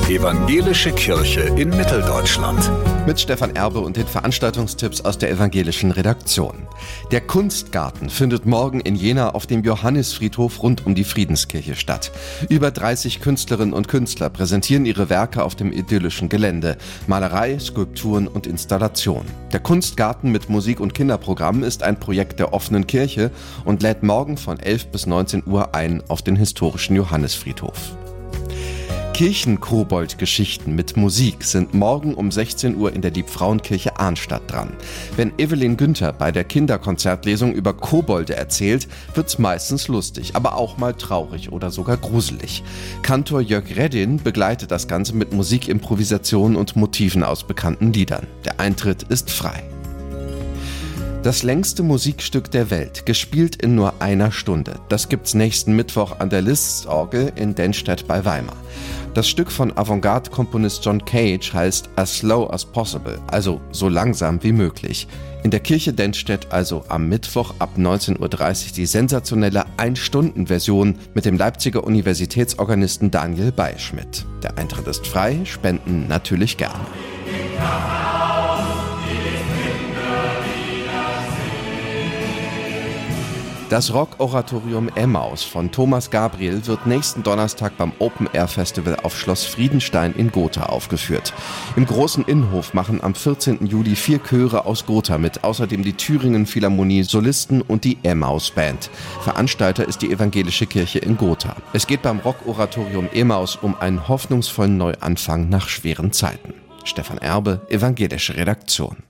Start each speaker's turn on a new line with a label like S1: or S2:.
S1: Evangelische Kirche in Mitteldeutschland.
S2: Mit Stefan Erbe und den Veranstaltungstipps aus der evangelischen Redaktion. Der Kunstgarten findet morgen in Jena auf dem Johannisfriedhof rund um die Friedenskirche statt. Über 30 Künstlerinnen und Künstler präsentieren ihre Werke auf dem idyllischen Gelände. Malerei, Skulpturen und Installation. Der Kunstgarten mit Musik- und Kinderprogramm ist ein Projekt der offenen Kirche und lädt morgen von 11 bis 19 Uhr ein auf den historischen Johannisfriedhof. Kirchenkobold-Geschichten mit Musik sind morgen um 16 Uhr in der Liebfrauenkirche Arnstadt dran. Wenn Evelyn Günther bei der Kinderkonzertlesung über Kobolde erzählt, wird's meistens lustig, aber auch mal traurig oder sogar gruselig. Kantor Jörg Reddin begleitet das Ganze mit Musikimprovisationen und Motiven aus bekannten Liedern. Der Eintritt ist frei. Das längste Musikstück der Welt, gespielt in nur einer Stunde. Das gibt's nächsten Mittwoch an der Liszt's-Orgel in Dennstedt bei Weimar. Das Stück von Avantgarde-Komponist John Cage heißt As Slow as Possible, also so langsam wie möglich. In der Kirche Dennstedt also am Mittwoch ab 19.30 Uhr die sensationelle 1-Stunden-Version mit dem Leipziger Universitätsorganisten Daniel Beischmidt. Der Eintritt ist frei, Spenden natürlich gerne. Das Rock-Oratorium Emmaus von Thomas Gabriel wird nächsten Donnerstag beim Open-Air-Festival auf Schloss Friedenstein in Gotha aufgeführt. Im großen Innenhof machen am 14. Juli 4 Chöre aus Gotha mit, außerdem die Thüringen Philharmonie Solisten und die Emmaus-Band. Veranstalter ist die Evangelische Kirche in Gotha. Es geht beim Rock-Oratorium Emmaus um einen hoffnungsvollen Neuanfang nach schweren Zeiten. Stefan Erbe, Evangelische Redaktion.